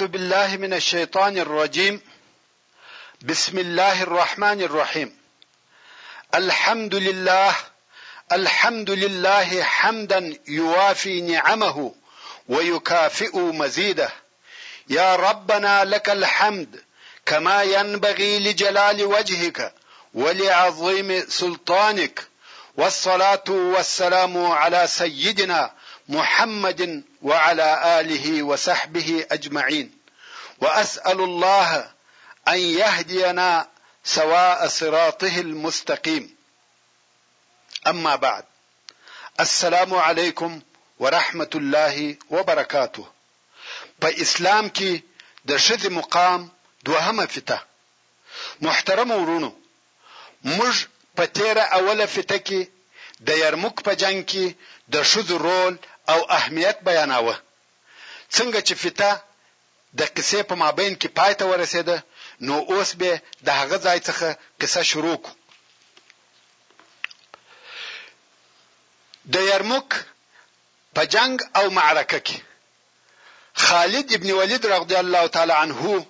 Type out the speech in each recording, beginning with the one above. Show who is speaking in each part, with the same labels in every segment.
Speaker 1: أعوذ بالله من الشيطان الرجيم. بسم الله الرحمن الرحيم. الحمد لله حمدا يوافي نعمه ويكافئ مزيده. يا ربنا لك الحمد كما ينبغي لجلال وجهك ولعظيم سلطانك، والصلاة والسلام على سيدنا محمد وعلى آله وصحبه أجمعين، وأسأل الله أن يهدينا سواء صراطه المستقيم. أما بعد، السلام عليكم ورحمة الله وبركاته. په اسلام کې د ښځې مقام دوهمه فته. محترم ورونو، موږ په تیره اوله فته کې د یرموک په جنگ کې د ښځو رول او اهمیت بیاناوه. څنګه چې فته د قصې په مابین کې پای ته ورسېده، نو اوس به د هغه ځای څخه قصه شروع کو. د یرموک په جنگ او معرکه کې خالد ابن ولید رضی الله تعالی عنه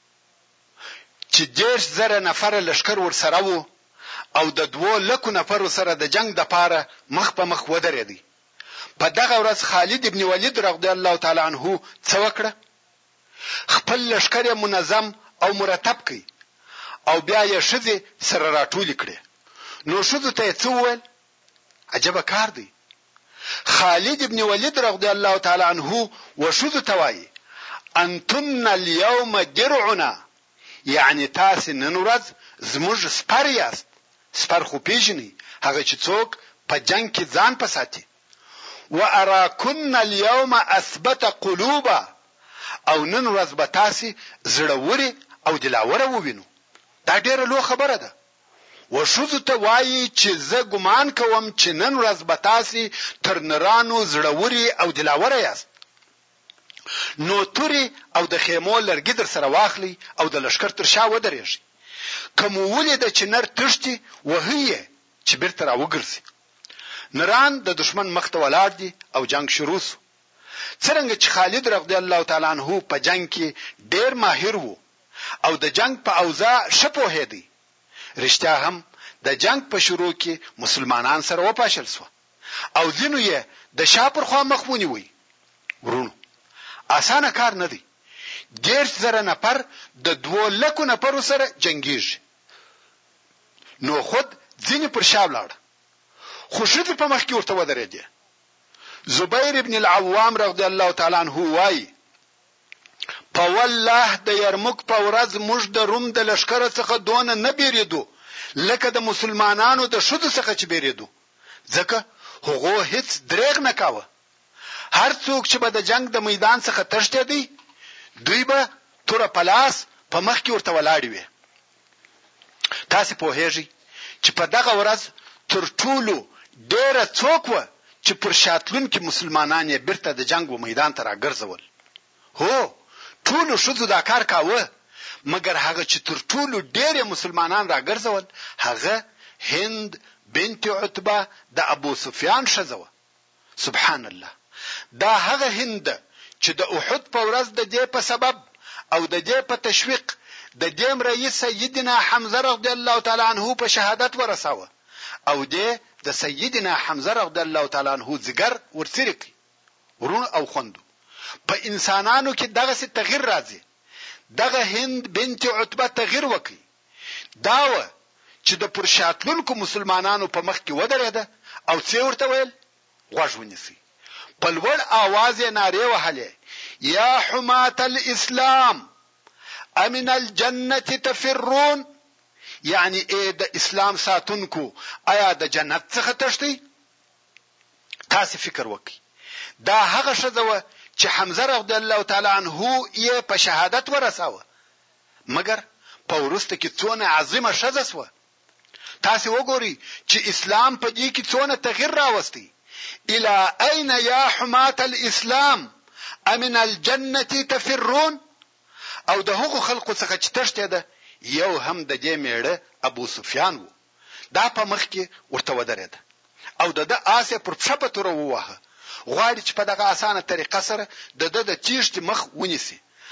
Speaker 1: چې 10,000 نفر لشکر ورسره وو او د 200,000 نفر سره د جنگ د پاره مخ په مخ ودرېدی. په دغه ورځ خالد ابن ولید رضی الله تعالی عنه څه وکړه؟ خپل لشکر منظم او مرتب کړي او بیا یې ښځې سره راټول کړي. نو ښځو ته څه وویل؟ عجبه کار دی. خالد ابن ولید رضی الله تعالی عنه وښځو ته وایي: انتن اليوم درعنا، یعنی تاسو نن ورځ زموږ سپر یاست. سپر خو پیژني، هغه چې څوک په جنگ کې ځان پساتي. واراكن اليوم اثبت قلوبا، او نن ورځ به تاسو زړوري او دلاوره ووینو. دا ډیره لوی خبره ده. وښځو ته وایي چې زه ګمان کوم چې نن ورځ به تاسو تر نرانو زړوري او دلاوره یاست. نو توري او د خیمو لرګي در سره واخلي او د لشکر تر شا ودرېږي. کوم ولید چې نر تشتي وهي چې بیرته راوګرځي. نران د دشمن مخ ته ولاړ دي او جنگ شروع شو. څنګه چې خالد رضی الله تعالی عنہ په جنگ کې ډیر ماهر وو او د جنگ په اوضاع شپو هدي، رښتیا هم د جنگ په شروع کې مسلمانان سره وپاشل شو او ځینو یې د شاپر خوا مخ ونیوي. ورونو، اسانه کار نه دی. 10,000 نفر د 200,000 نفر سره جنگیږي. نو خود ځینې پر شا ولاړ، خو ښځې په مخ کې ورته ودرېدې. زبیر ابن العوام رضی الله تعالی عنہ وایي: په والله د یرموک په ورځ موږ د روم د لشکره څخه دونه نه بیریدو لکه د مسلمانانو د ښځو څخه چې بیریدو، ځکه هغه هیڅ دریغ نه کاوه. هر څوک چې به د جنگ د میدان څخه تښتې دی، دوی به تور پلاس په مخ کې ورته ولاړ وي. تاسو په هیږي چې په دغه ورځ تر ټولو ډیره څوک و چې پر شاتلون کې مسلمانان یې بیرته د جنگ و میدان ته راګرځول. هو، ټولو ښځو دا کار کاوه، مګر هغه چې تر ټولو ډیره مسلمانان راګرځول هغه هند بنت عتبه د ابو سفیان ښځه و. سبحان الله، دا هغه هند چې د احد په ورځ د دې په سبب او د دې په تشویق د دې رئیس سیدنا حمزه رضی الله تعالی عنہ په شهادت ورساوه او د سیدنا حمزه رضی الله تعالی عنہ ځګر ورسره کی. ورون او خوندو، په انسانانو کې دغه څه تغییر راځي. دغه هند بنت عتبه تغییر وکي. داوه چې د پرشاتلونکو مسلمانانو په مخ کې ودرېده او څه ورته ویل؟ غوږ ونیسي. په لوړ आवाज یې نارې وهلې: یا حمات الاسلام امن الجنه تفرون، یعنی اې د اسلام ساتونکو، آیا د جنت څخه تښتئ؟ تاسو فکر وکړئ، دا هغه ښځه چې حمزه رضی الله تعالی عنہ یې په شهادت ورساوه، مګر په ورسته کې څونه عظیمه ښځه سوه. تاسو وګورئ چې اسلام په دې کې څونه تغییر راوستي. الى اين يا حمات الاسلام امن الجنه تفرون. او د هغو خلقو څخه چې تښتې ده یو هم د دې میړه ابو سفیان وو. دا په مخ کې ورته ودرېد او د آسه پر پښه تور ووهه، غواړي چې په دغه اسانه طریقه سره د تیښت مخ ونیسي.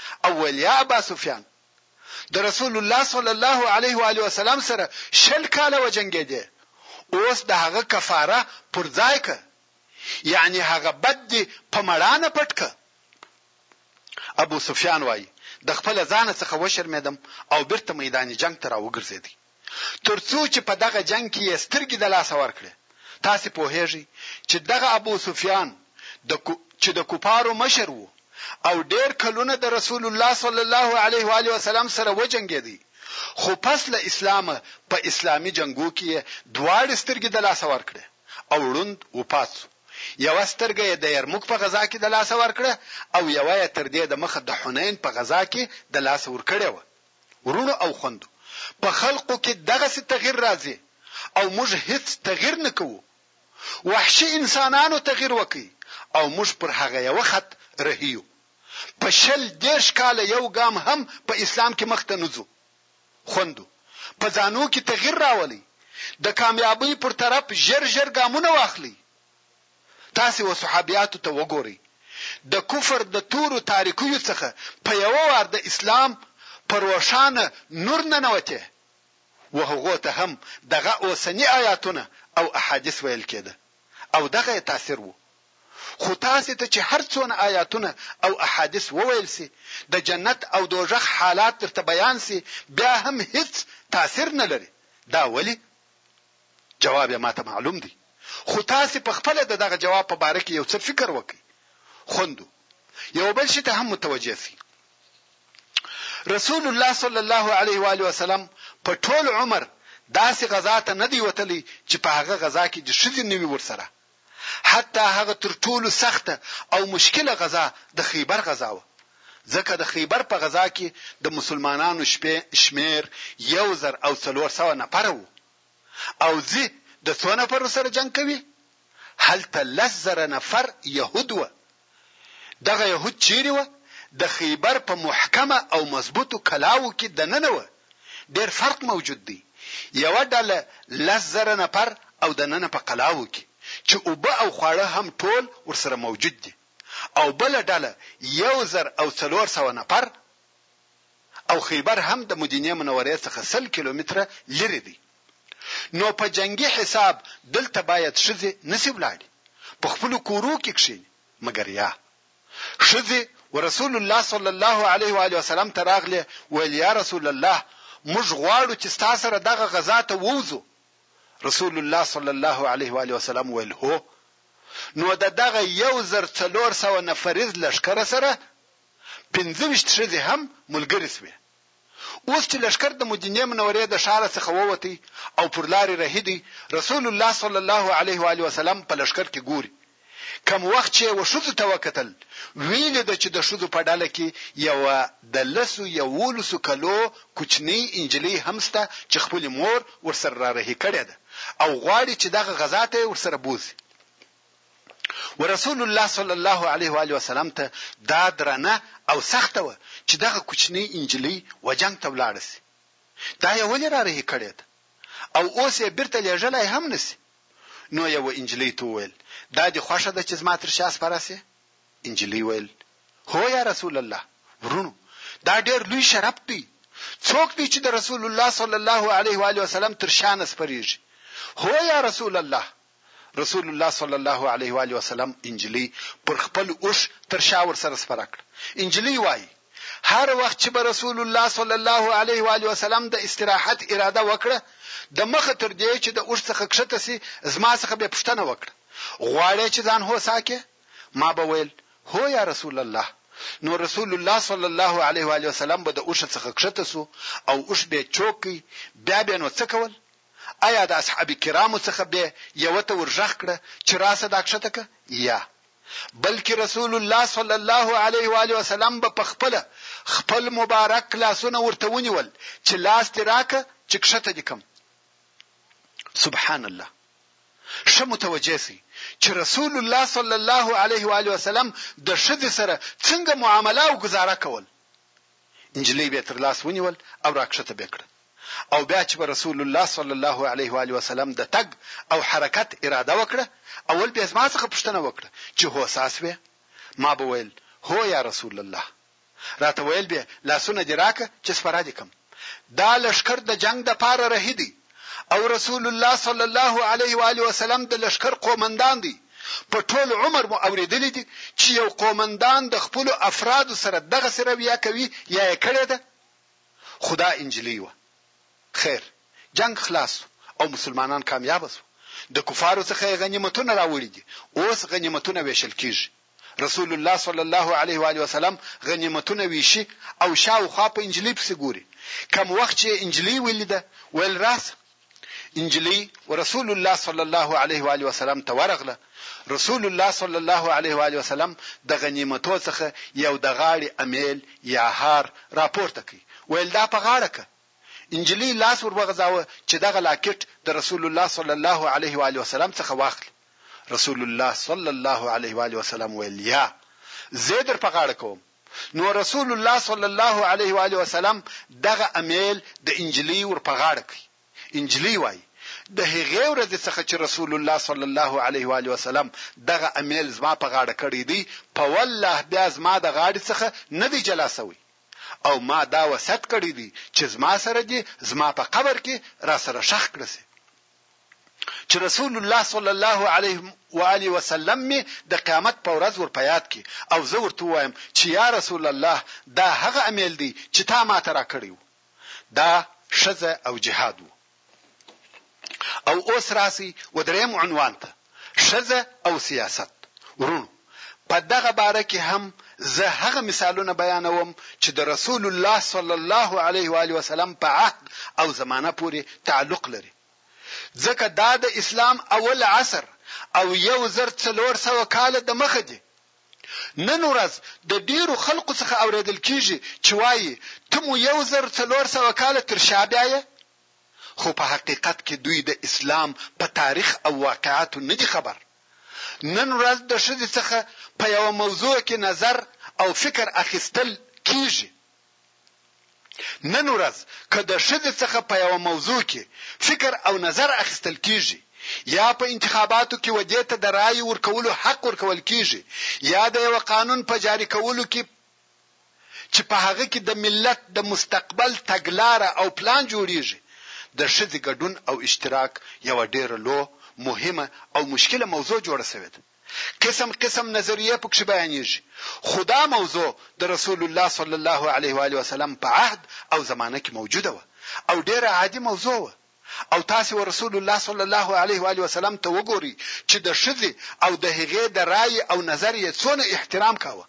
Speaker 1: او ویل یا ابا سفیان د رسول الله صلی الله علیه و علیه وسلم سره 10 کاله وجنګیدې اوس د هغه کفاره پر ځای ک یعنی هغه بد دی په مړانه پټک. ابو سفیان وای د خپل ځان څخه وشرمېدم او بیرته میدان جنگ ته راوګرځېدم ترڅو چې په دغه جنگ کې سترګې د لاس ورکړي. تاسو په هیږي چې دغه ابو سفیان چې د کوپارو مشر وو او ډېر کلونه د رسول الله صلی الله علیه و علیه وسلم سره وجنګېدی خو پس له اسلام په اسلامي جنگو کې دواړه سترګې د لاس ورکړي او وړوند وپاسو. یو سترګې د یرموک په غزا کې د لاس ورکړه او یو یې تر دې د مخه د حنین په غزا کې د لاس ورکړې و. ورونو او خوندو په خلقو کې دغه څه تغییر راځي او موږ هیڅ تغییر نه کوو. وحشي انسانانو تغییر وکي او موږ پر هغه یو خط رهیو. په 10 کاله یو ګام هم په اسلام کې مخ ته نځو. خوندو په ځانو کې تغییر راولي د کامیابی پر طرف ژر ګامونه واخلي. تاسو و صحابياتو ته وګورئ د کفر د تورو تاریکیو څخه په یو وار د اسلام پر روشانه نور نه نوته وهغه ته هم دغه اوسنی آیاتونه او احادیث ویل کېده او دغه تاثیر وو. خو تاسو ته چې هر څونه آیاتونه او احادیث وویل سي د جنت او دوزخ حالات ترته بیان سي بیا هم هیڅ تاثیر نه لري. دا ولی؟ جواب یې ماته معلوم دی خو تاسو په خپل دغه جواب په باره کې یو څه فکر وکړئ. خوندو یو بل شي ته هم متوجه سي. رسول الله صلی الله علیه و آله وسلم په ټول عمر داسې غزا ته نه دی وتلی چې په هغه غزا کې د شذ نیوي ورسره. حتی هغه تر ټولو سخته او مشکله غزا د خیبر غزا و. ځکه د خیبر په غزا کې د مسلمانانو شمیر 1400 نفر وو او زه د څونه پر سره جنگ کوي هلته 10,000 نفر يهود و. دغه يهود چیرې و؟ د خیبر په محکمه او مضبوطو کلاو کې د ننه و. ډېر فرق موجود دی. یو ډله 10,000 نفر او د ننه په کلاو کې چې اوبه او خواړه هم ټول ورسره موجود دي او بل ډله 1,400 نفر او خیبر هم د مدینه منورې څخه 100 کیلومتره لري دی. نو په جنگي حساب دلته باید شذ نصیب لاړي په خپل کورو کې کښیني مګر یا شذ ورسول الله صلی الله علیه و آله وسلم تراغله ویل یا رسول الله موږ غواړو چې تاسو سره دغه غزا ته ووزو. رسول الله صلی الله علیه و آله وسلم ویل هو. نو دغه 1,400 نفریز لشکره سره 15 شذ هم ملګری سوی. اوس چې لشکر د مدینه منورې د شار څخه ووتی او پر لارې رهیدي رسول الله صلی الله علیه و آله وسلم په لشکر کې ګوري. کوم وخت چې وشذ توکتل ویل د چې د شذ په ډاله کې یو د لسو یولسو کلو کوچنی انجلی همسته چې خپل مور ورسره راهي کړی ده او غواړي چې دغه غزا ته ورسره بوزي. ورسول الله صلی الله علیه و آله وسلم ته دا درنه او سخته و چې دغه کوچنی انجلی وجنګ ته ولاړ سي. دا یې ولې راهي کړی ده او اوس یې بیرته لېږلای هم نسی. نو یو انجلی ته ویل دا د خوښه د چې زما تر شاس پراسه. انجلی ویل هو یا رسول الله ورونو دا ډېر لوی شرف دی. څوک دی چې د رسول الله صلی الله علیه و آله وسلم تر شان سپریږي؟ هو یا رسول الله. رسول الله صلی الله علیه و آله وسلم انجلی پر خپل اوش تر شاور سره سپرکړ. انجلی وای هر وخت چې به رسول الله صلی الله علیه و آله وسلم د استراحت اراده وکړه د مخ تر دې چې د اوش څخه کښته سي زما څخه به پښتنه وکړه غواړي چې ځان هو ساکه. ما به ویل هو یا رسول الله. نو رسول الله صلی الله علیه و آله وسلم به د اوش څخه کښته سو او اوش به چوکي بیا به نو څه کول؟ آیا د اصحاب کرامو څخه به یو ته ورژغ کړه چې راسه دا کښته ک یا بلکې رسول الله صلی الله علیه و آله وسلم به خپل مبارک لاسونه ورته ونیول چې لاس تراکه چې کښته دي کوم. سبحان الله. شمو متوجه سي چې رسول الله صلی الله علیه و آله وسلم د شذ سره څنګه معامله او گزاره کول. انجلی به تر لاس ونیول او راکښته وکړه او بیا چې رسول الله صلی الله علیه و آله وسلم د تګ او حرکت اراده وکړه اول به زما څخه پوښتنه وکړه چې هو ساسوي. ما به ویل هو یا رسول الله. راته ویل به لاسونه دې راکه چې سپاره دې کم. دا لشکر د جنگ د پاره رهیدي او رسول الله صلی الله علیه و آله وسلم د لشکر قومندان دی. په ټول عمر مو اوریدلی دي چې یو قومندان د خپل افراد سره دغه سره بیا کوي یا یې کړی ده. خدا انجلی و. خیر جنگ خلاص او مسلمانان کامیاب شو. د کفارو څخه غنیمتونه راوړي دي. اوس غنیمتونه ویشل کیږي. رسول الله صلی الله علیه و آله وسلم غنیمتونه ویشي او شاوخوا په انجلی پسې ګوري. کوم وخت چې انجلی ولیده ول راس انجلی ورسول الله صلی الله علیه و آله وسلم ته ورغله. رسول الله صلی الله علیه و آله وسلم د غنیمتو څخه یو د غاړي امیل یا هار راپورته کړي. ول دا په غاړه کې انجلی لاس ور وغځاوه چې دغه لاکټ د رسول الله صلی الله علیه و آله وسلم څخه واخل. رسول الله صلی الله علیه و آله وسلم ویل یا زیدر په غاړه کوم. نو رسول الله صلی الله علیه و آله وسلم دغه امیل د انجلی ور په غاړه کوي. انجلی وای د هغه ورځ څخه چې رسول الله صلی الله علیه و آله وسلم دغه امیل زما په غاړه کړی دی په والله بیا زما د غاړې څخه نه دی جلاسوي او ما دا وصیت کړی دی چې زما سره دی زما په قبر کې را سره شخ کړسي. چې رسول الله صلی الله علیه و آله وسلم می د قیامت په ورځ ور پیاد کی او زه ورته وایم چې یا رسول الله دا هغه امیل دی چې تا ما ته را کړیو. دا شذ او جهاد او اوس راسي ودریم عنوان ته شذ او سیاست. ورونو په دغه باره کې هم زه هغه مثالونه بیانوم چې د رسول الله صلی الله علیه و آله وسلم په عهد او زمانه پورې تعلق لري. ځکه دا د اسلام اول عصر او 1400 کال د مخه دی. نن ورځ د ډیرو خلکو څخه اوریدل کیږي چې وایي ته مو 1400 کال تر شابه، خو په حقیقت کې دوی د اسلام په تاریخ او واقعاتو نه دي خبر. نن ورځ د شذ څخه په یو موضوع کې نظر او فکر اخیستل کیږي. نن ورځ که د شذ څخه په یو موضوع کې فکر او نظر اخیستل کیږي یا په انتخاباتو کې ودې ته د رائے ورکولو حق ورکول کیږي یا د یو قانون په جاری کولو کې چې په هغه کې د ملت د مستقبل تګلارې او پلان جوړیږي، د شذ ګډون او اشتراک یو ډېر لو مهمه او مشکله موضوع جوړه شوې ده. قسم نظریه پکې بیانېږي. خدا موضوع د رسول الله صلی الله علیه و آله وسلم په عهد او زمانه کې موجوده و او ډېر عادي موضوع و او تاسو رسول الله صلی الله علیه و آله وسلم ته وګورئ چې د شذ او د هغې د رائے او نظر یې څونه احترام کاوه.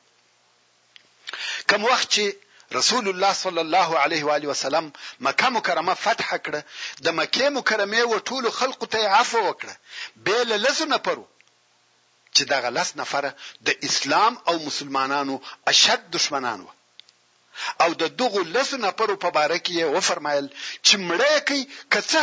Speaker 1: کوم وخت چې رسول الله صلی الله علیه و آله وسلم مکه مکرمه فتح کړه، د مکه مکرمه و ټول خلق ته عفو وکړه بیل لسنه پرو چې دغه لس نفره د اسلام او مسلمانانو اشد دشمنان و او د دغه لس نفرو په باره کې و فرمایل چې مړی کوي کڅه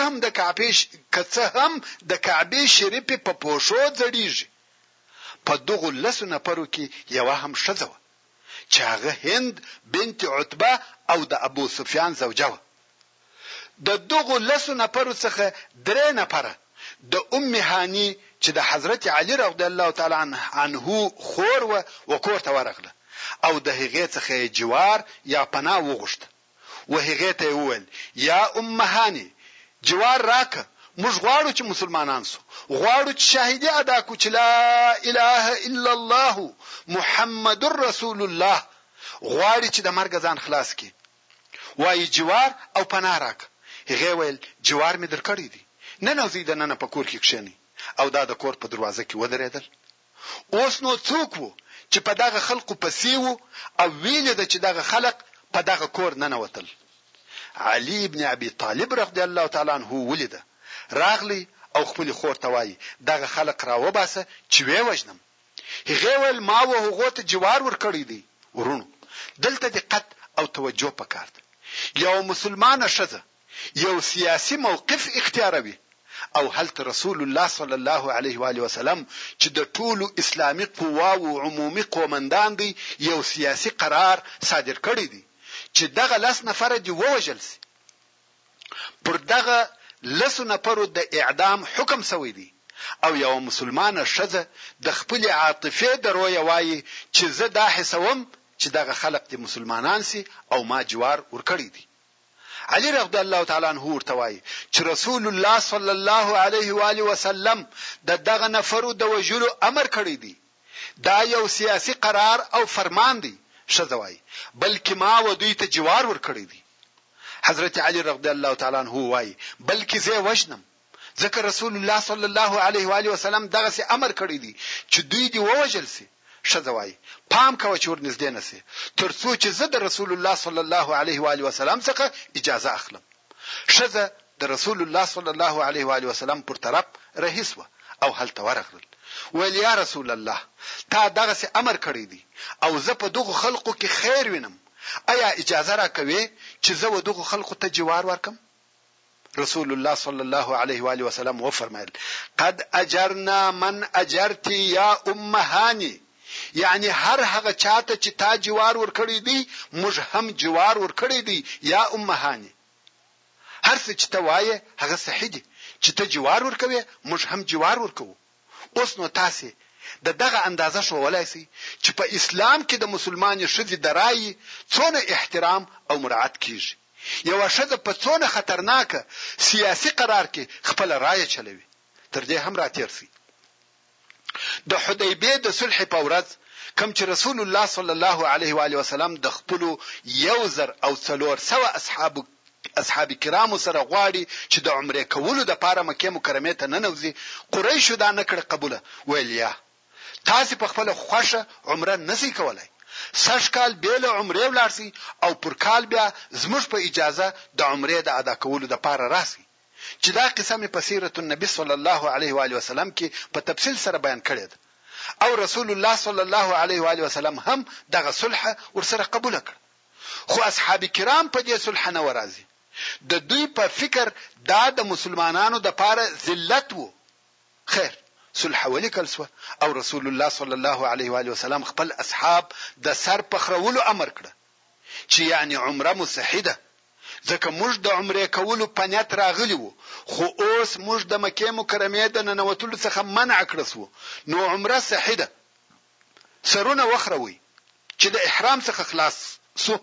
Speaker 1: هم د کعبه شریفه په پوښو ځړیږي. په دغه لس نفرو کې یو هم شذو چې هغه هند بنت عتبه او د ابو سفیان زوجه و. د دغه لس نفرو څخه درې نفره د ام هانی چې د حضرت علی رضی الله تعالی عنه خور و وکور ته ورغله او د هغې څخه جوار یا پناه وغوښته و هغې ته وویل یا ام هانی جوار راکه، موږ غواړو چې مسلمانان سو، غواړو چې شاهدی ادا کو چې لا اله الا الله محمد رسول الله، غواړي چې د مرګ ځان خلاص کړي. وایي جوار او پناه راکه. هغې ویل جوار مې درکړی دی، نن زیاده نن په کور کې کښینی او دا د کور په دروازه کې ودرېدل. اوس نو څوک وو چې په دغه خلقو پسې وو او ویل د چې دغه خلق په دغه کور نه نوتل. علي ابن ابي طالب رضی الله تعالی عنہ ولید راغلی او خپل خور ته وایي دغه خلق را وباسه چې وې وژنم. هغه ول ما و هغه ته جوار ور کړی دی. ورونو دلته دقت او توجه پکار ده. یو مسلمانه شذ یو سیاسی موقف اختیاروي او هلته رسول الله صلی الله علیه و آله وسلم چې د ټولو اسلامي قواو عمومي قومندان دی یو سیاسی قرار صادر کړی دی چې دغه لس نفر دی ووجل سي. پر دغه لس نفر د اعدام حکم شوی دی او یو مسلمانه شذ د خپل عاطفه دروي وایي چې زه دا حسوم چې دغه خلق دي مسلمانان سي او ما جوار ورکړي دي. علي رضی الله تعالی عنہ ورته وایي چې رسول الله صلی الله علیه و آله وسلم دغه نفرو د وجلو امر کړی دی. دا یو سیاسي قرار او فرمان دی شذوای بلکې ما و دوی ته جوار ورکړی دی. حضرت علي رضی الله تعالی عنہ وایي بلکې زه وژنم ځکه رسول الله صلی الله علیه و آله وسلم دغه سي امر کړی دی چې دوی دی ووجل سي. شذوای پام کوي چې ورنږدې نسی ترڅو چې زه د رسول الله صلی الله علیه و آله وسلم څخه اجازه اخلم. شذ د رسول الله صلی الله علیه و آله وسلم پر طرف رهیس و او هلته ورغلل ویل یا رسول الله تا دغه سي امر کړی دی او زه په دغه خلقو کې خیر وینم آیا اجازه را کوي چې زه و دغه خلقو ته جوار ورکم؟ رسول الله صلی الله علیه و آله وسلم و فرمایل قد اجرنا من اجرتی یا ام هانی، یعنی هر هغه چاته چې تا جوار ورکړی دی موږ هم جوار ورکړی دی یا ام هانی. هر څه چې ته وایې هغه صحیح دی چې ته جوار ورکوي موږ هم جوار ورکوو. اوس نو تاسو دغه اندازه شو ولای سي چې په اسلام کې د مسلمان شذ درای څونه احترام او مراعات کیږي. یو شذ په څونه خطرناک سیاسي قرار کې خپل رائے چلوي. تر دې هم راتیر سي د حدیبیه د صلح په ورځ کوم چې رسول الله صلی الله علیه و آله وسلم د خپل 1400 اصحاب کرامو سره غواړي چې د عمره کولو د پاره مکه مکرمه ته ننوځي، قریش دا نکړه قبوله ویل یا تاسو په خپل خوښه عمره نسی کولای، سشکال بیل عمره ولارسي او پر کال بیا زموږ په اجازه د عمره د ادا کولو د پاره راسي. چې دا قسمه په سیرت النبی صلی الله علیه و آله وسلم کې په تفصیل سره بیان کړی ده او رسول الله صلی الله علیه و آله وسلم هم دغه صلح ورسره قبول کړ. خو اصحاب کرام په دې صلح نه ورازي. د دوی په فکر دا د مسلمانانو د پاره ذلت وو. خیر صلح ولیکل سو او رسول الله صلی الله علیه و آله وسلم خپل اصحاب د سر پخرولو امر کړ چې یعنی عمره مصحده، ځکه موږ د عمره کولو په نیت راغلی وو خو اوس موږ د مکه مکرمه د ننوتلو څخه منع کړسو نو عمره صحیده سرونه وخروي چې د احرام څخه خلاص سو.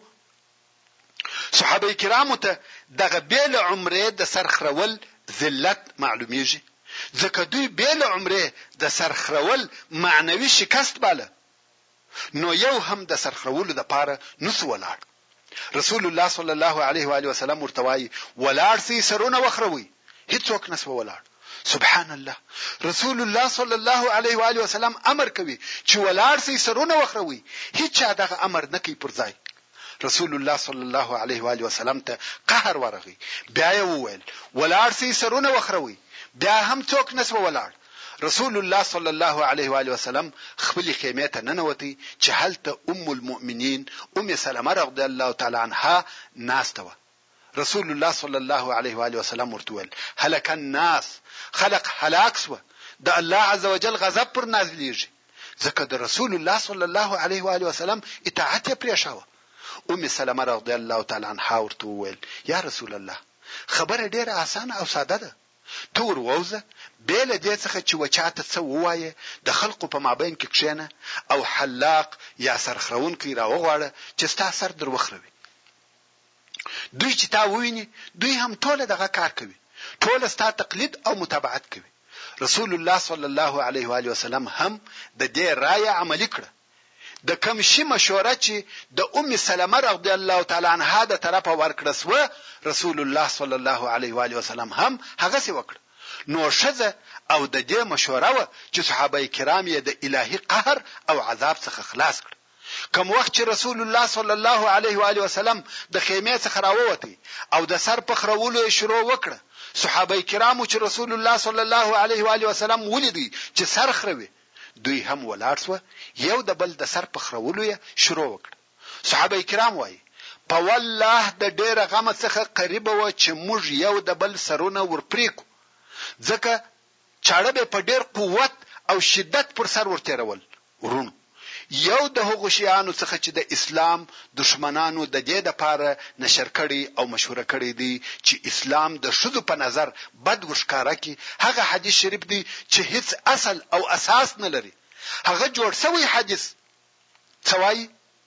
Speaker 1: صحابه کرامو ته دغه بیل عمره د سرخرول ذلت معلومیږي ځکه دوی بیل عمره د سرخرول معنوي شکست باله نو یو هم د سرخرولو د پاره نسو ولاړ. رسول الله صلی الله علیه و آله وسلم ورتوای ولاړ سي سرونه وخروي هیڅوک نسو ولاړ. سبحان الله رسول الله صلی الله علیه و آله وسلم امر کوي چې ولاړ سي سرونه وخروي، هیڅ دغه امر نه کوي پر ځای. رسول الله صلی الله علیه و آله وسلم ته قهر ورغی بیا یې وویل ولاړ سي سرونه وخروي، بیا هم څوک نسو ولاړ. رسول الله صلی الله علیه و آله وسلم خپل خیمه ته ننوتی چې هلته ام المؤمنین ام سلمہ رضی الله تعالی عنها ناستوه. رسول الله صلی الله علیه و آله وسلم ورتول هلك الناس، خلق هلاك سو، د الله عز وجل غضب پر نازلېږي ځکه د رسول الله صلی الله علیه و آله وسلم اطاعت پرې شاوه. ام سلمہ رضی الله تعالی عنها ورتول یا رسول الله خبره ډیره اسانه او ساده ده، تور ووزه بیل دې څخه چې وچاته څه وایي د خلقو په مابین کې کښینه او حلاق یا سرخرون کې راوغواړه چې ستا سر در وخروي. دوی چې تا وویني دوی هم ټول دغه کار کوي، ټول ستا تقلید او متابعت کوي. رسول الله صلی الله علیه و آله وسلم هم د دې رائے عملی کړه. د کوم شي مشوره چې د ام سلمہ رضی الله تعالی عنها د طرفه ورکړه سو رسول الله صلی الله علیه و آله وسلم هم هغه څه وکړ. نو شذ او د دې مشوره و چې صحابه کرام یې د الهي قهر او عذاب څخه خلاص کړ. کوم وخت چې رسول الله صلی الله علیه و آله وسلم د خیمه څخه راووتی او د سر په خرولو شروع وکړه، صحابه کرامو چې رسول الله صلی الله علیه و آله وسلم ولیدي چې سر خروي دوی هم ولاړ سو، یو د بل د سر په خرولو یې شروع وکړ. صحابه کرام وایي په والله د ډېر غم څخه قریب و چې موږ یو د بل سرونه ورپریکو ځکه چاړه به په ډېر قوت او شدت پر سر ورتیرول. ورونو یو د هغو شیانو څخه چې د اسلام دشمنانو د دې د پاره نشر کړي او مشوره کړي دي چې اسلام د شذو په نظر بد وشکاره کی هغه حدیث شریف دی چې هیڅ اصل او اساس نه لري. هغه جوړ شوی حدیث څوای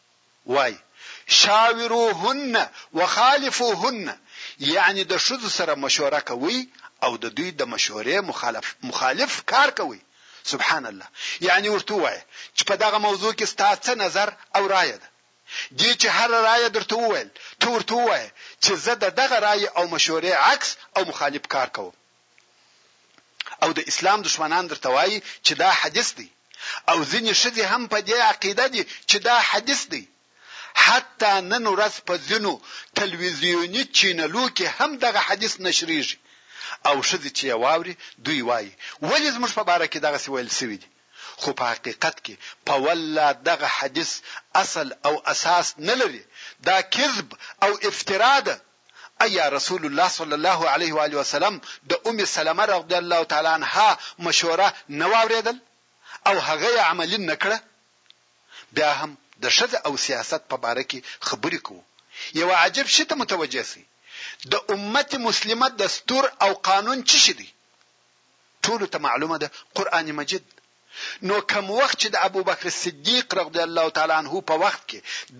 Speaker 1: وای شاوروهن وخالفوهن، یعنی د شذو سره مشوره کوي او د دوی د مشورې مخالف کار کوي. سبحان الله. یعنی ورته وای چې په دغه موضوع کې ستاسو څه نظر او رائے ده. دي چې هر رائے درته وویل ته ورته وای چې زه دغه رائے او مشورې عکس او مخالف کار کوم. او د اسلام دشمنان درته وای چې دا حدیث دی، او ځینې شذې هم په دې عقیده دي چې دا حدیث دی. حتی نن ورځ په ځینو تلویزیونی چینلو کې هم دغه حدیث نشریږي، او شذې چې واوري دوی وایي ولې زموږ په باره کې دغه څه ویل شوی دي، خو په حقیقت کې په والله دغه حدیث اصل او اساس نه لري. دا کذب او افترا ده. ایا رسول الله صلی الله علیه و آله وسلم د ام سلمہ رضی الله تعالی عنها مشوره نه واوریدل او هغه عملی نه کړه؟ بیا هم د شذ او سیاست په باره کې خبرې کوو. یو عجب شی ته متوجه سي، د امت مسلمه دستور او قانون څه شي دي؟ ټول ته معلومه ده، قران مجید. نو کوم وخت چې د ابوبکر صدیق رضی الله تعالی عنہ په وخت کې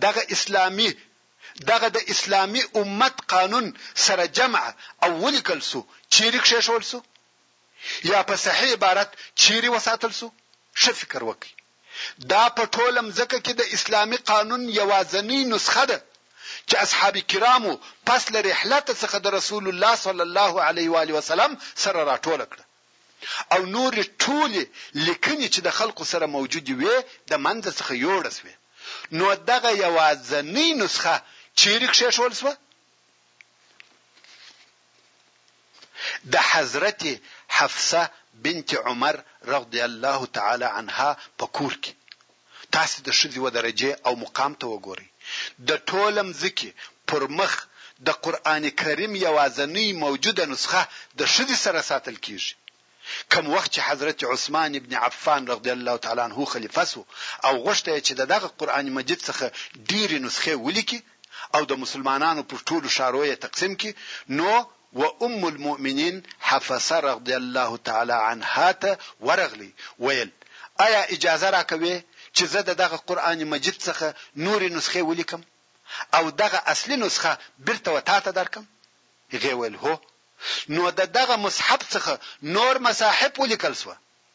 Speaker 1: دغه د اسلامی امت قانون سره جمع او ولیکل سو، چیرې کښول سو یا په صحیح عبارت چیرې وساتل سو؟ ښه فکر وکړئ. دا په ټولم ځکه کې د اسلامی قانون یوازنی نسخه ده چې اصحاب کرامو پس له رحلت څخه د رسول الله صلی الله علیه و آله وسلم سره راټول کړ، او نور ټول لیکنې چې د خلقو سره موجود وي د منځ څخه یوړل شوی. نو دغه یوازنی نسخه چیرې کښول شو؟ د حضرت حفصه بنت عمر رضی الله تعالی عنها په کور کې. تاسو د شذې و درجه او مقام ته وګورئ. د ټولم ځکه پر مخ د قران کریم یوازنی موجوده نسخه د شذې سره ساتل کیږي. کوم وخت چې حضرت عثمان ابن عفان رضی الله تعالی عنہ خلیفہ سو او غوښته چې دغه قران مجید څخه ډیره نسخه ولیکي او د مسلمانانو پر ټولو شاروې تقسیم کړي، نو و ام المؤمنین حفصه رضی الله تعالی عنها ته ورغلی ویل آیا اجازه راکوي چې زه دغه قران مجید څخه نور نسخه ولیکم او دغه اصلي نسخه برته وتا ته درکم؟ هغه ویل هو. نو دغه مصحف څخه نور مصاحف ولیکل شو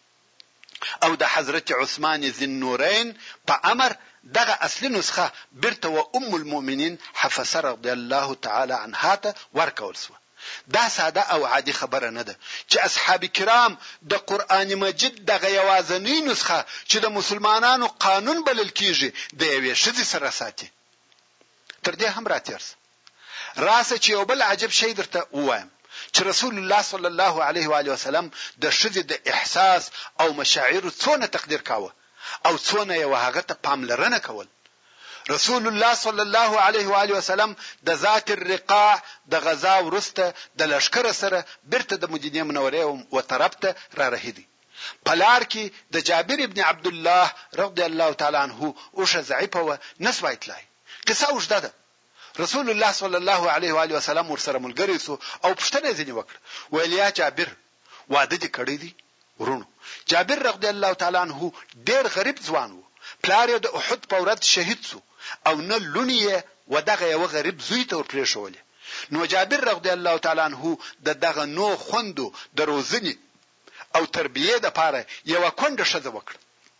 Speaker 1: او د حضرت عثمان ذی النورین په امر دغه اصلي نسخه برته و ام المؤمنین حفصه رضی الله تعالی عنها ته ورکول شو. دا ساده او عادي خبره نه ده چې اصحاب کرام د قران مجید دغه یوازنی نسخه چې د مسلمانانو قانون بلل کیږي د یوې شذې سره ساتي. تر دې هم راترس راسه چې یو بل عجب شی درته وایم چې رسول الله صلی الله علیه و آله وسلم د شذې د احساس او مشاعر څونه تقدیر کاوه او څونه یو هغه ته پاملرنه کول. رسول الله صلی الله علیه و آله وسلم د ذات الرقاع د غزا ورسته د لشکره سره برته د مدینه منوره او طرف ته را رهیدي. پلار کې د جابر ابن عبد الله رضی الله تعالی عنہ او شزعیفه و نسبه اطلاع قصه وجده ده. رسول الله صلی الله علیه و آله وسلم ورسره ملګری سو او پښتنه ځنی وکړه ویل یا جابر واده دې کړی دی؟ ورونو جابر رضی الله تعالی عنہ ډیر غریب ځوان و، پلار یې د احد په ورځ شهید سو او نه لونی و دغه یو غریب زوی ته ورپرې شوله. نو جابر رضی الله تعالی عنہ دغه نو خوندو د روزنی او تربیه د پاره یو کونډه شذ وکړه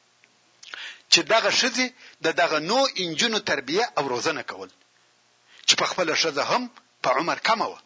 Speaker 1: چې دغه شذ دغه نو انجونو تربیه او روزنه کول چې په خپل شذ هم په عمر کم و.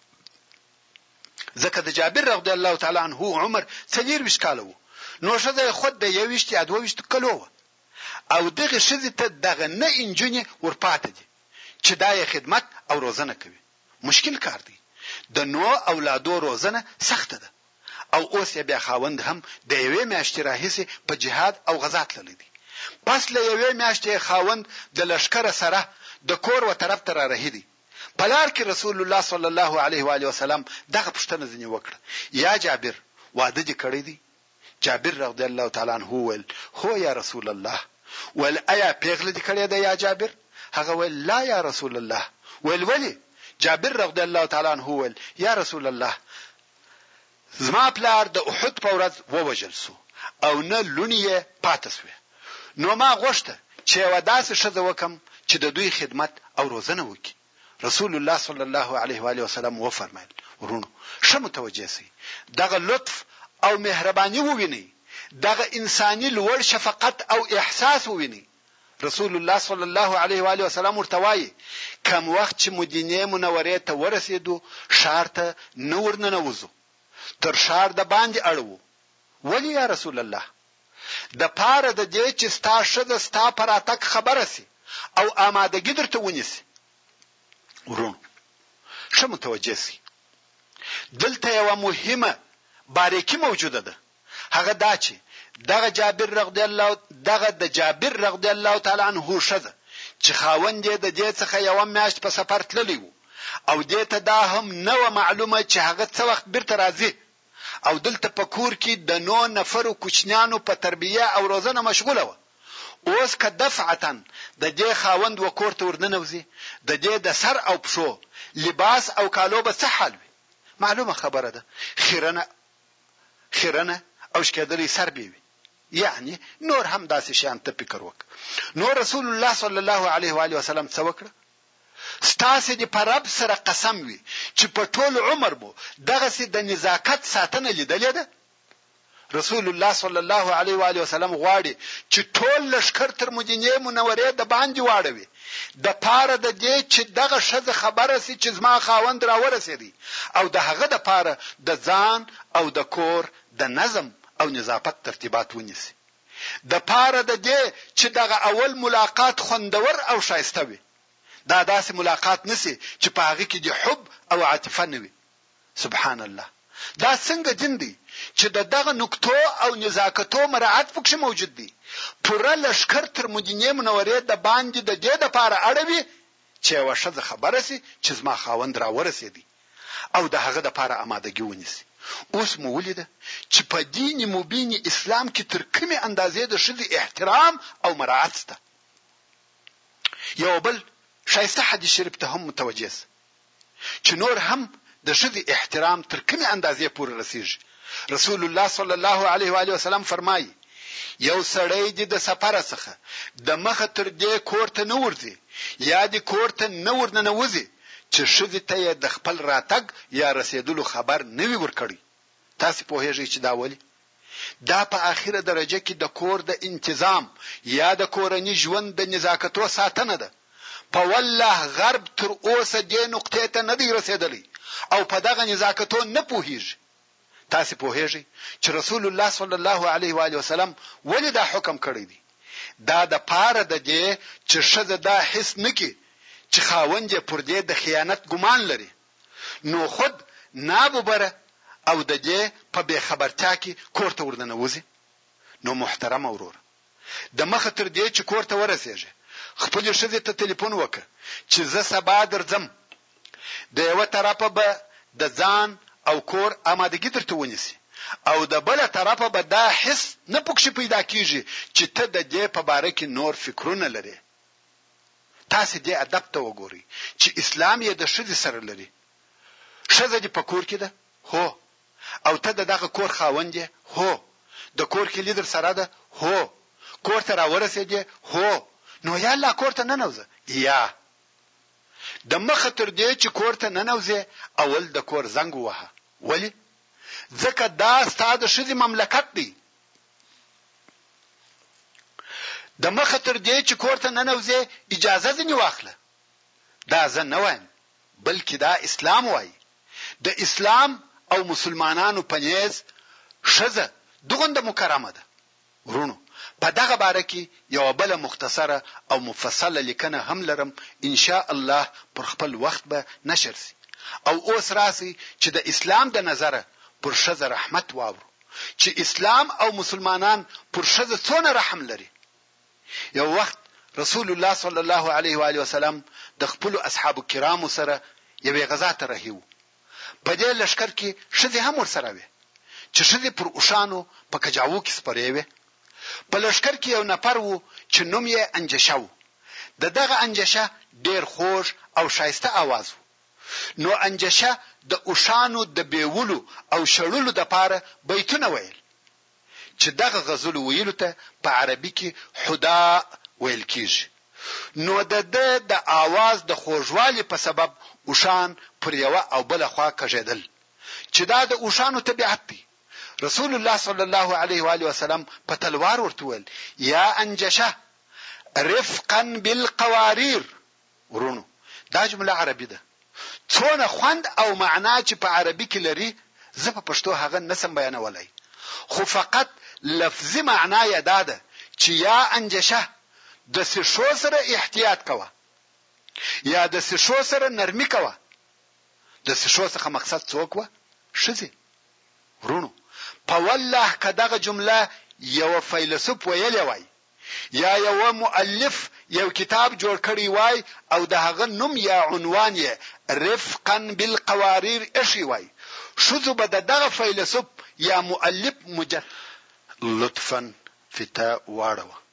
Speaker 1: ځکه د جابر رضی الله تعالی عنہ عمر 23 کال و، نو شذ خود د 21 یا 22 کلو او دغه شذ ته دغه نه انجونی ورپاتې دي چې دای خدمت او روزنه کوي. مشکل کار دی. د نو اولادو روزنه سخته ده او اوس یې بیا خاوند هم د یوې میاشتې راهیسې په جهاد او غزا تللی دی. پس له یوې میاشتې خاوند د لشکره سره د کور و طرف ته را رهیدي. پلار کې رسول الله صلی الله علیه و آله وسلم دغه پښتنه ځنی وکړه یا جابر واده دې کړی دی؟ جابر رضی الله تعالی عنہ ویل هو یا رسول الله. ول ایا پیغله دې کړی دی یا جابر؟ هغه ویل لا یا رسول الله. ولی؟ جابر رضی الله تعالی عنہ ویل یا رسول الله زما پلار د احد په ورځ ووجل سو او نه لونی پاتې سو، نو ما غوښته چې وداسه شذ وکم چې د دوی خدمت او روزنه وکړي. رسول الله صلی الله علیه و آله وسلم و فرمایل ورونو شمه متوجه سي دغه لطف او مهرباني وویني، دغه انساني لوړ شفقت او احساس وویني. رسول الله صلی الله علیه و آله وسلم ورتوایي کوم وخت چې مدینه منوره ته ورسېدو شهر ته نور نه نوځو، تر شهر د باندې اړو. ولی یا رسول الله؟ د پاره د دې چې ستا شذ ستا پراتک خبره سي او آمادګی درته ونیسي. ورونو شمه متوجه سي دلته یو مهمه باریکی موجوده ده، هغه دا چې دغه جابر رضی الله تعالی عنه شذ چې خاوند د دې څخه یو میاشت په سفر تللی وو او دې ته دا هم نو معلومه چې هغه څه وخت بیرته راځي او دلته په کور کې د 9 نفرو کوچنیانو په تربیه او روزنه مشغوله و. اوس که دفعتن د دې خاوند وکور ته ورننوځي د دې د سر او پښو لباس او کالو به څه حال وي؟ معلومه خبره ده خیرنه او شکدلې سر بیوي. یعنی نور هم داسې شان ته فکر وک. نو رسول الله صلی الله علیه و آله وسلم څه وکړه؟ ستاسو د پرب سره قسم وي چې په ټول عمر مو دغه سي د نزاکت ساتنه لیدلې ده. رسول الله صلی الله علیه و آله وسلم غواړي چې ټول لشکر تر مدینه منوره د باندې واړوي د پاره د دې چې دغه شذ خبره سي چې زما خاوند را ورسېدي او د هغه د پاره د ځان او د کور د نظم او نظافت ترتیبات ونیسي، د پاره د دې چې دغه اول ملاقات خوندور او شایسته وي. دا داسې ملاقات نسی چې په هغه کې د حب او عاطفه نه وي. سبحان الله، دا څنګه دین دی چې دغه نقطو او نزاکتو مراعات پکې موجود دي؟ پوره لشکر تر مدینه منوره د باندې د دې لپاره اړوي چې وشزه خبره سي چې زما خاوند را ورسېدي او د هغه لپاره آمادګي ونیسي. اوس مو ولیده چې په دین مبین اسلام کې تر کومه اندازې د شذ احترام او مراعات شته. یو بل شایسته حدیث شریف ته هم متوجه چې نور هم د شذ احترام تر کومه اندازې پورې رسیږي. رسول الله صلی الله علیه و آله وسلم فرمایي یو سړی د سفر څخه د مخ تر دې کوړه نه ورځي یا د کوړه نه ورننوځي چې شذ ته د خپل راتګ یا رسیدلو خبر نه وي ورکړي. تاسو په هغه چې دا ولي دا په اخیره درجه کې د کور د انتظام یا د کورنۍ ژوند د نزاکتو ساتنه ده. په والله غرب تر اوسه دې نقطې ته نه دی رسیدلی او په دغه نزاکتو نه پوهیږي. تاسو پوهیږئ چې رسول الله صلی الله علیه و آله وسلم ولې دا حکم کړی دی؟ دا د پاره د دې چې شذ دا حس نکي چې خاوند پر دې د خیانت ګمان لري، نو خود ناببره او د دې په بے خبرتیا کې کوړه ورننوځي. نو محترم اورور د مخ تر دې چې کوړه ورسېږي خپل شذ ته ټلیفون وکړه چې زه سبا درځم. د یو طرفه به د ځان او کور آمادګی درته ونیسي او د بل طرفه به دا حس نه پکښ پیدا کیږي چې ته د دې په باره کې نور فکرونه لري. تاسو دې ادب ته وګورئ چې اسلام یې د شذ سره لري. شذ دې په کور کې ده؟ هو. او ته دغه کور خاوند یې؟ هو. د کور کې لیدر سره ده؟ هو. کور ته را ورسېږي؟ هو. نو یا الله کور ته نه نوځه یا د مخ تر دې چې کور ته نه نوځي اول د کور زنګ وها. ولی؟ ځکه دا ستاسو شذ مملکت دی. د مخ تر دې چې کور ته نه نوځي اجازه ځنی واخله. دا زه نه وایم بلکې دا اسلام وایي. د اسلام او مسلمانانو په نيز شذ دغه د مکرمه ده. ورونو په دغه باره کې یو بل مختصره او مفصله لیکنه هم لرم، ان شاء الله پر خپل وخت به نشر شي. او اوس راسي چې د اسلام د نظره پر شذ رحمت واورو چې اسلام او مسلمانان پر شذ څونه رحم لري. یو وخت رسول الله صلی الله علیه و آله وسلم د خپل اصحاب کرام سره یوې غزا ته راهیو. په دې لشکر کې شذ هم ورسره وي چې شذ پر اوشانو په کجاوو کې سپرې وي. په لشکر کې یو نفر وو چې نوم یې انجشه وو. دغه انجشه ډیر خوږ او شایسته आवाज وو. نو انجشه د اوشانو د بیولو او شړلو د پاره بیتونه ویل چې دغه غزل ویلو ته په عربي کې حدا ویل کیږي. نو د आवाज د خوږوالي په سبب اوشان پر یو او بل خوا کېدل چې دا د اوشانو طبيعت دی. رسول الله صلی الله علیه و آله وسلم په تلوار ورته ویل یا انجشه رفقا بالقوارير. ورونو دا جمله عربي ده، څونه خوند او معنا چې په عربي کې لري زه په پښتو هغه نسم بیانولای، خو فقط لفظي معنا یې دا ده چې یا انجشه د سشو سره احتیاط کوه یا د سشو سره نرمي کوه. د سشو څخه مقصد څوک و؟ شذي. ورونو په والله کداغه جمله یو فیلسوف ویلې وای یا یو مؤلف یو کتاب جوړ کړی وای او د هغه نوم یا عنوان یې رفقا بالقوارير اشي وای، شذو به دغه فیلسوف یا مؤلف لطفا فتا واړه